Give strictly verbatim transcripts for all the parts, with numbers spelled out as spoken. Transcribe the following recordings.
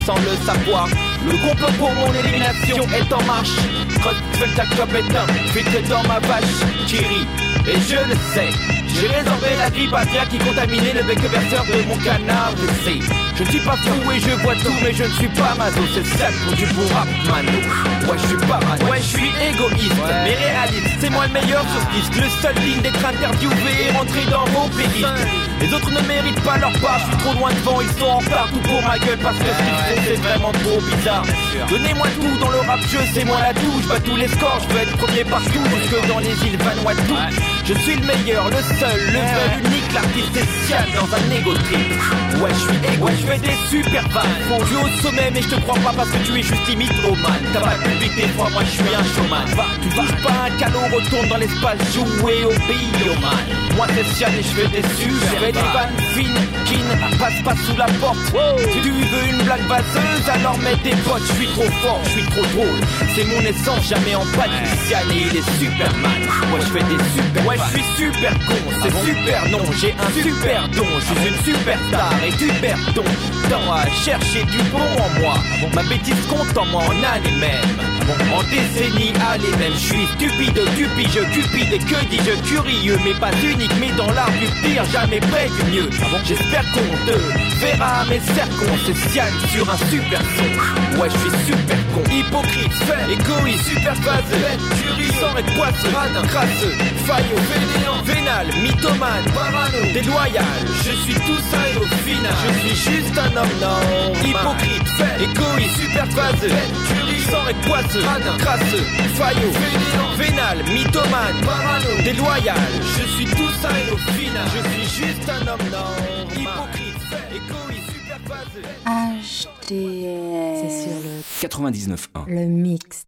sans le savoir. Le complot pour mon élimination est en marche. Crotte, ta clope est un filtre dans ma vache qui rit. Et je le sais, j'ai résorbé la grippe aviaire qui contaminait le bec verseur de mon canard de C. Je ne suis pas fou et je vois tout, mais je ne suis pas maso. C'est ça pour du bon rap, mano. Ouais, je suis pas mano. Ouais, je suis égoïste, ouais. Mais réaliste. C'est moi le meilleur sur ce disque. Le seul digne d'être interviewé et rentré dans vos playlists. Les autres ne méritent pas leur part. Je suis trop loin devant, ils sont en retard. Tout pour ma gueule parce que ce qu'ils font c'est vraiment trop bizarre. Donnez-moi tout dans le rap jeu, c'est moi la touche. Bats tous les scores, je veux être premier partout. Jusque dans les îles Vanuatu. Je suis le meilleur, le seul, le seul unique, l'artiste spécial dans un égo trip. Ouais, je suis égo, ouais, je fais des super vannes. Faut jouer au sommet, mais je te crois pas parce que tu es juste limite au man. T'as pas le public des fois, moi je suis un showman. Tu touches pas un calot, retourne dans l'espace, jouer au bioman. Moi c'est Sian et je fais des super. Je fais des vannes fines, qui ne passent pas sous la porte. Si tu veux une blague baseuse, alors mets tes potes. Je suis trop fort, je suis trop drôle. C'est mon essence, jamais en bas de Sian et il est Superman. Ouais, je fais des super. Ouais, je suis super con, c'est super non, j'ai un super don, je suis une superstar et tu perds ton temps à chercher du bon en moi. Ma bêtise compte en moi en années même, en décennies allez même. Je suis stupide, dupi, je cupide et que dis-je curieux, mais pas unique, mais dans l'art du pire, jamais près du mieux. J'espère qu'on te verra, mais cercon, c'est Sian sur un super son. Ouais, je suis super con, hypocrite, fait, égoïste, super phaseux, curie, sans être poisseux, radin, crasseux, faillot, vénéant, vénal, mythomane, parano, déloyal. Je suis tout ça et au final, je suis juste un homme normal. Hypocrite, fait, égoïste, super phaseux, curie, sans être poisseux, radin, crasseux, faillot, vénéant, vénal, mythomane, parano, déloyal. Je suis tout ça et au final, je suis juste un homme normal. Hypocrite, fait, égoïste, super phaseux. H D R. C'est sur le quatre-vingt-dix-neuf un. Le mix.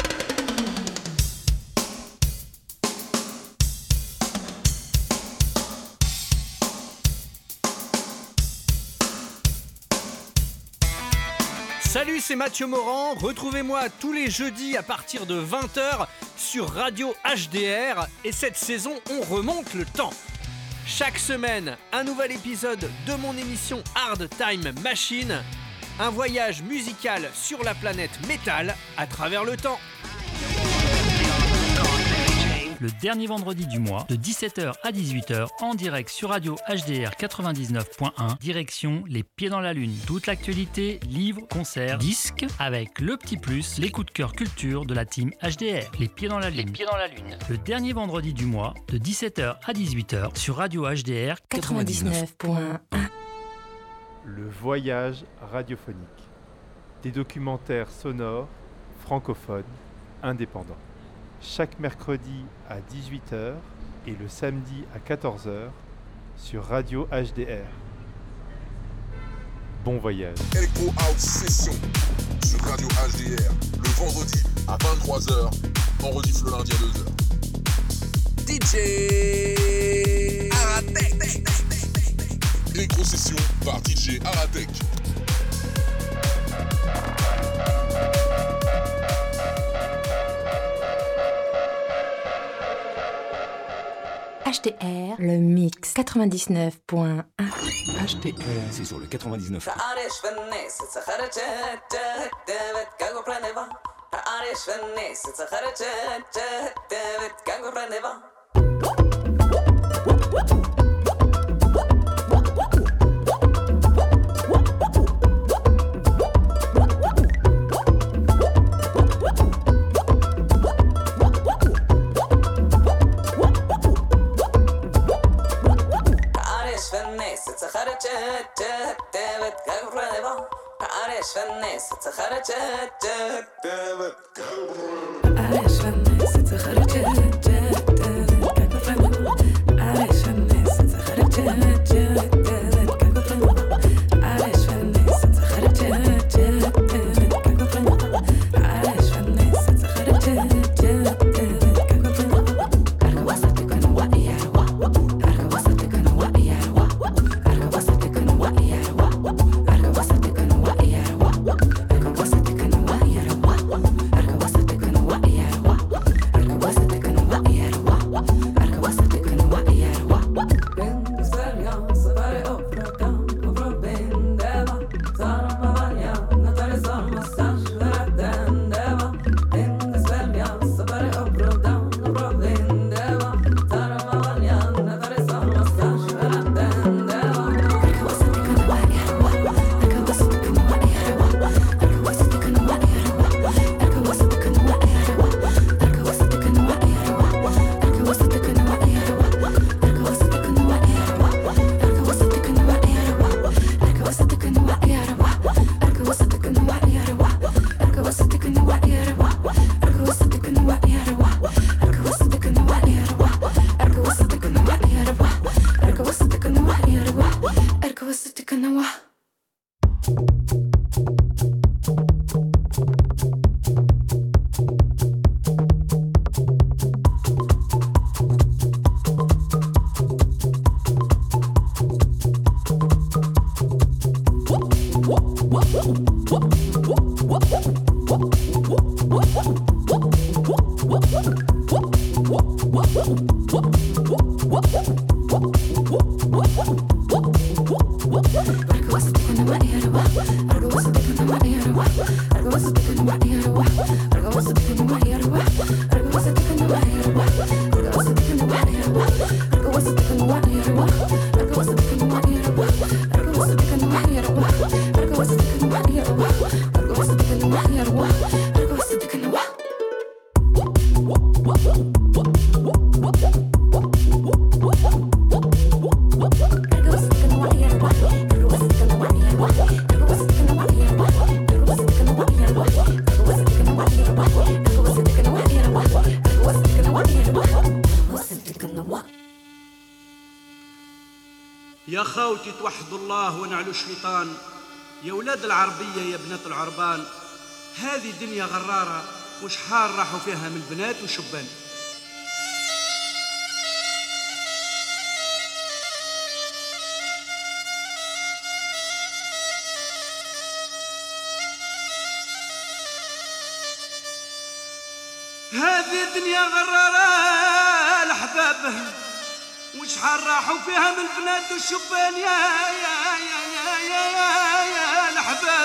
Salut, c'est Mathieu Morand. Retrouvez-moi tous les jeudis à partir de vingt heures sur Radio H D R. Et cette saison, on remonte le temps. Chaque semaine, un nouvel épisode de mon émission Hard Time Machine. Un voyage musical sur la planète métal à travers le temps. Le dernier vendredi du mois, de dix-sept heures à dix-huit heures, en direct sur Radio H D R quatre-vingt-dix-neuf point un, direction Les Pieds dans la Lune. Toute l'actualité, livres, concerts, disques, avec le petit plus, les coups de cœur culture de la team H D R. Les Pieds dans la Lune. Les Pieds dans la Lune. Le dernier vendredi du mois, de dix-sept heures à dix-huit heures, sur Radio H D R quatre-vingt-dix-neuf point un. Le voyage radiophonique. Des documentaires sonores, francophones, indépendants. Chaque mercredi à dix-huit heures et le samedi à quatorze heures sur Radio H D R. Bon voyage. Echo Out Session sur Radio H D R le vendredi à vingt-trois heures, on rediff le lundi à deux heures. D J Aratek. Echo Session par D J Aratek. H T R, le mix quatre-vingt-dix-neuf point un. H T R, c'est sur le quatre-vingt-dix-neuf. يا خاوتي توحدوا الله ونعلوا الشيطان، يا ولاد العربية يا بنات العربان، هذه دنيا غرارة وشحال راحوا فيها من بنات وشبان. هذه الدنيا غرارة الأحباب وشحال راحوا فيها من البنات والشبان، يا يا يا يا يا يا, يا الأحباب.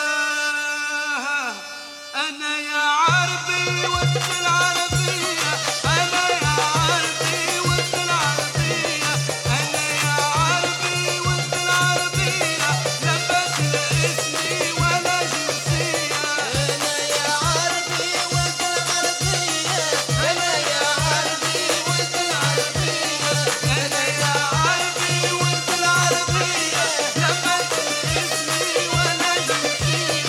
أنا يا عربي وانت العربية، أنا يا عربي وانت العربية، أنا يا عربي وانت العربية، لبت اسمي ولا جنسية. أنا يا عربي وانت العربية، أنا يا عربي وانت العربية، أنا يا عربي وانت العربية، لبت اسمي ولا جنسية.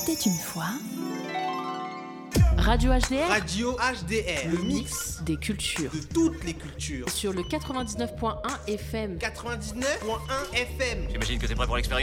était une fois... Radio H D R. Radio H D R. Le mix des cultures. De toutes les cultures. Sur le quatre-vingt-dix-neuf point un F M. quatre-vingt-dix-neuf point un F M. J'imagine que t'es prêt pour l'expérience ?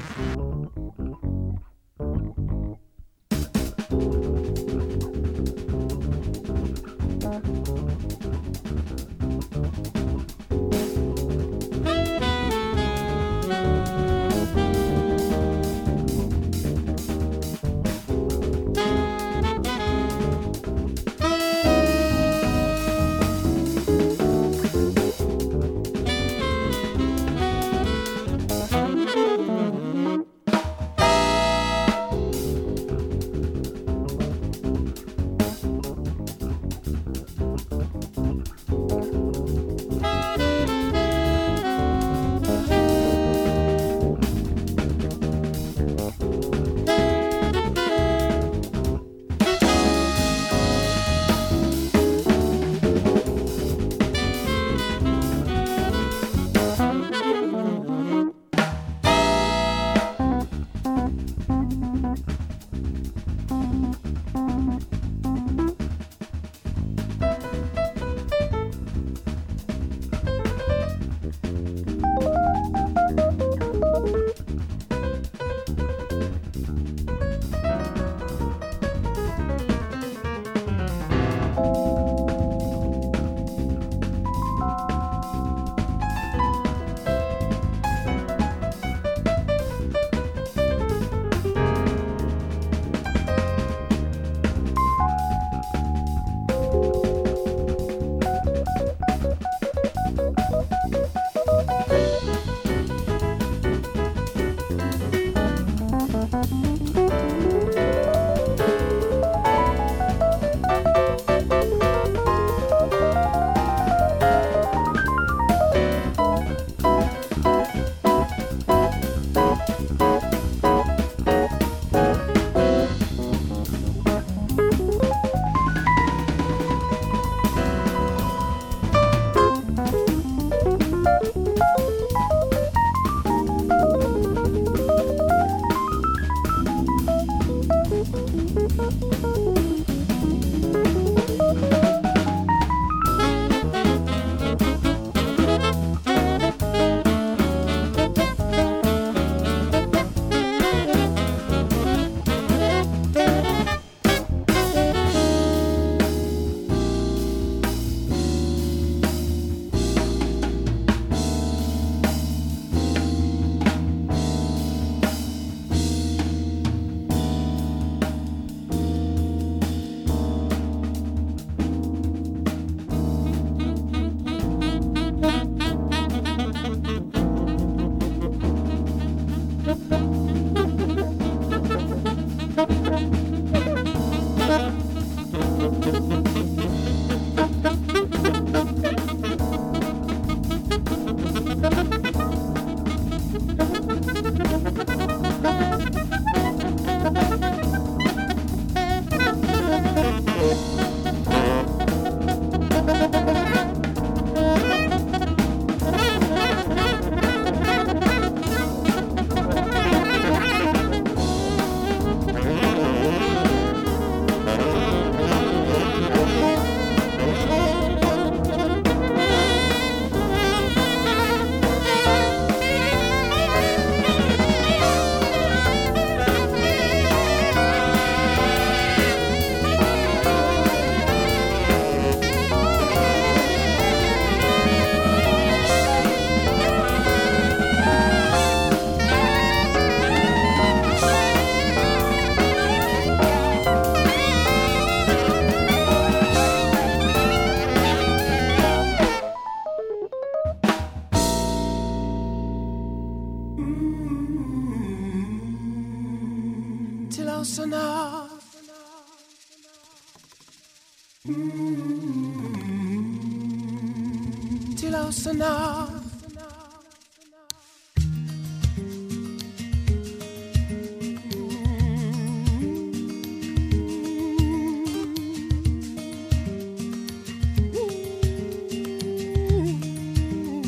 close enough.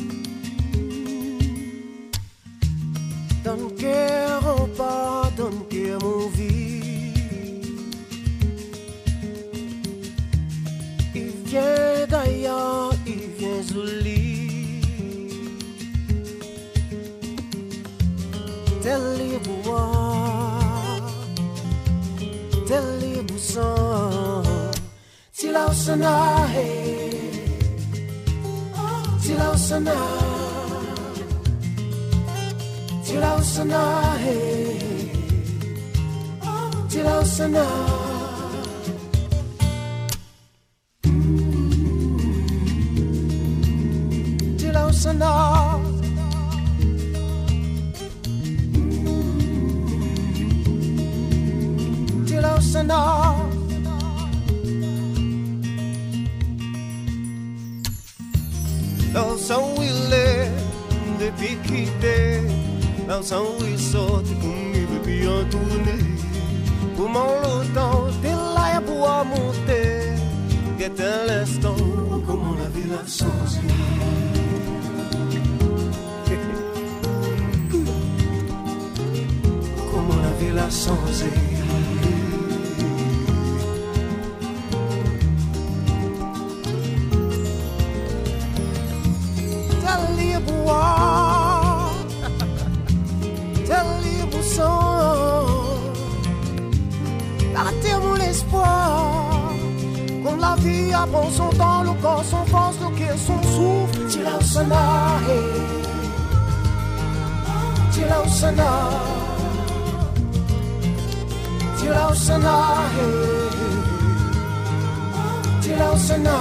Don't care, oh pas, don't care. que mon vie. Il vient d'ailleurs, il vient Zouli. Tel les bois, tel les boussons. Tila Osana, hey. Tila Osana. Tila Osana, hey. Tila Osana. Tila Osana. Tila Osana. Não são ele de piquete, não são ele sorte comigo pior tourner. Comment le temps de la bois monter, guette l'instant, comment la ville a changé. Comment la ville a changé. Bois, tel libre sang, la terre mon espoir, comme la vie apprend son temps, le corps, son force, le cœur, son souffle, Tila Osana, Tila Osana, Tila Osana, Tila Osana.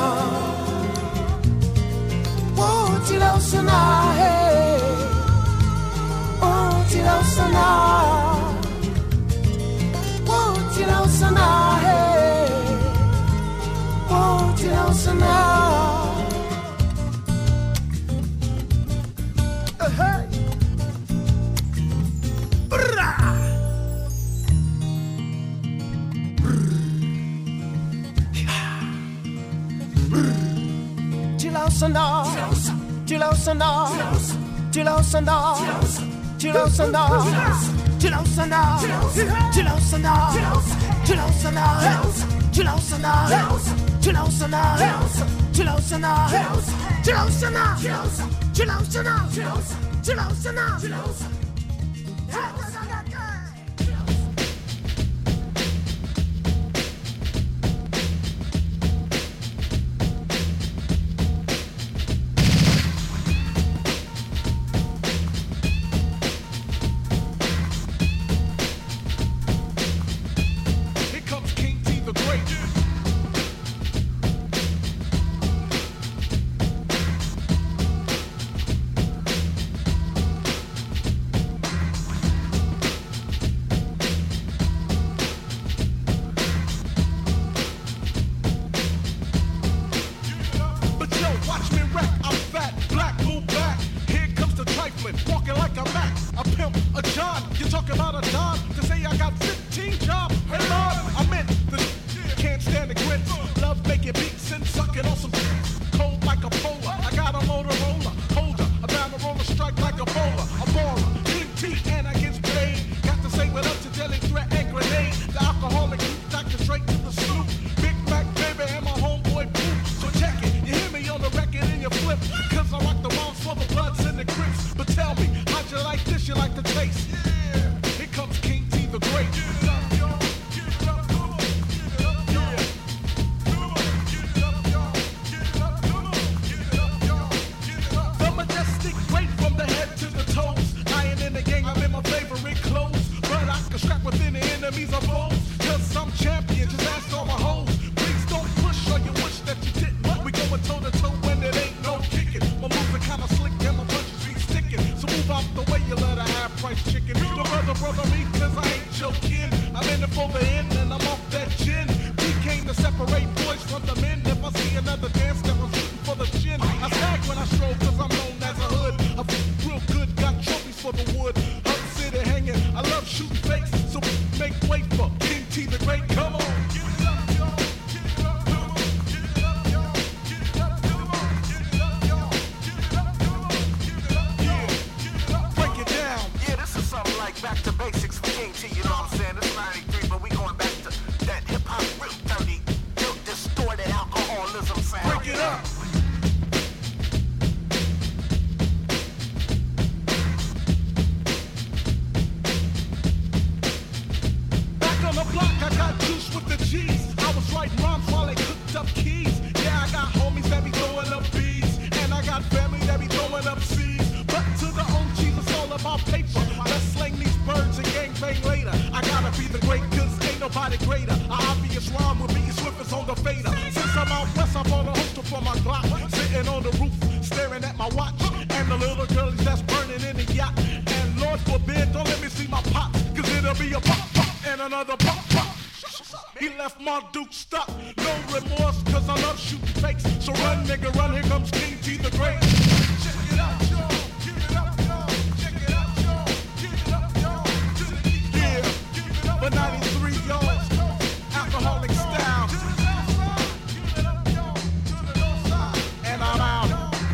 Oh, Tila Osana, hey. Oh, Tila Osana. Oh, Tila Osana, hey. Oh, Tila Osana. Uh, hey. Brrrah. Tila Osana. Tila Osana, Tila Osana, Tila Osana, Tila Osana, Tila Osana, Tila Osana, Tila Osana, Tila Osana, Tila Osana, Tila Osana, Tila Osana, Tila Osana. Back to basics for King T, you know what I'm saying? He left my Duke stuck, no remorse, cause I love shooting fakes. So run, nigga, run, here comes King T the Great. Check it out, y'all, give it up, y'all, check it out, y'all, give it up, y'all, to the deep, yeah, but ninety-three, y'all, alcoholic style, and I'm out.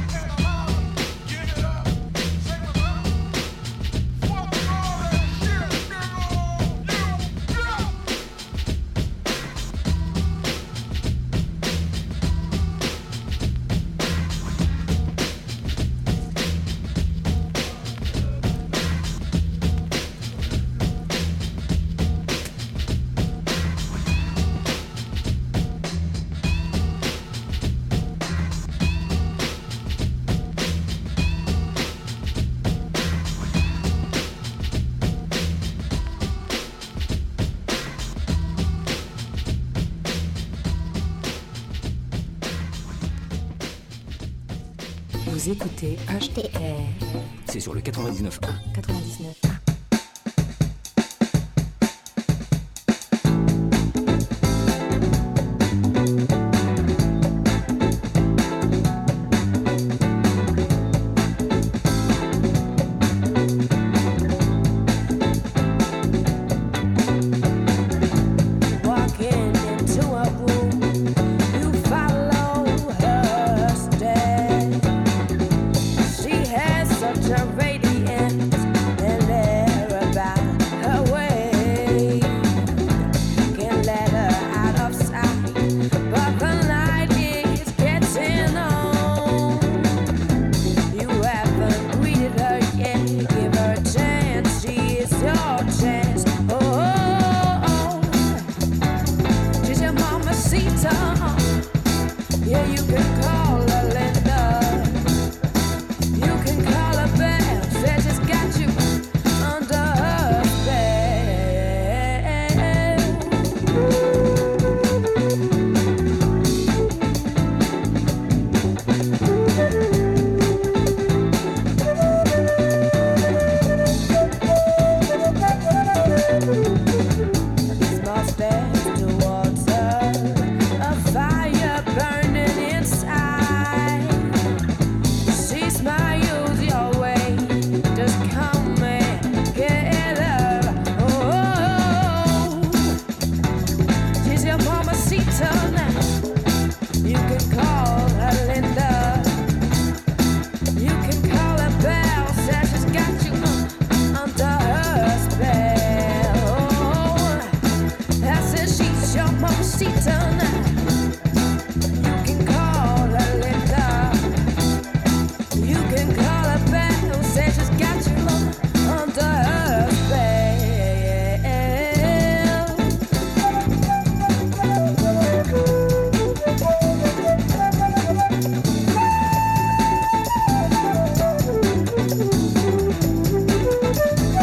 Vous écoutez H T R. C'est sur le quatre-vingt-dix-neuf point un. quatre-vingt-dix-neuf.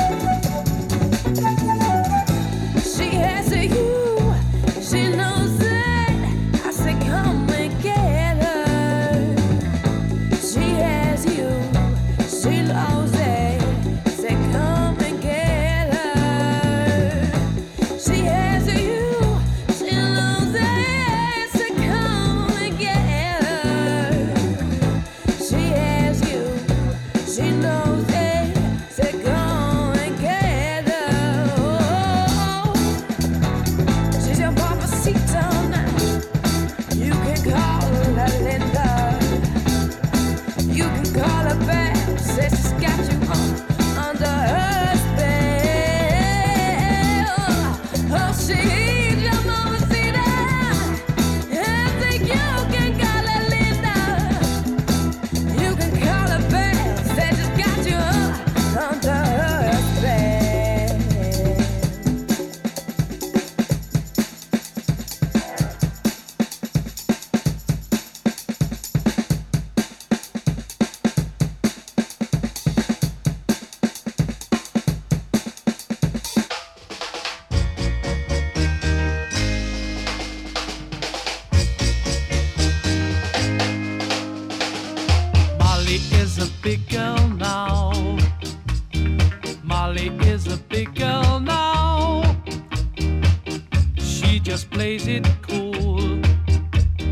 She knows that She just plays it cool.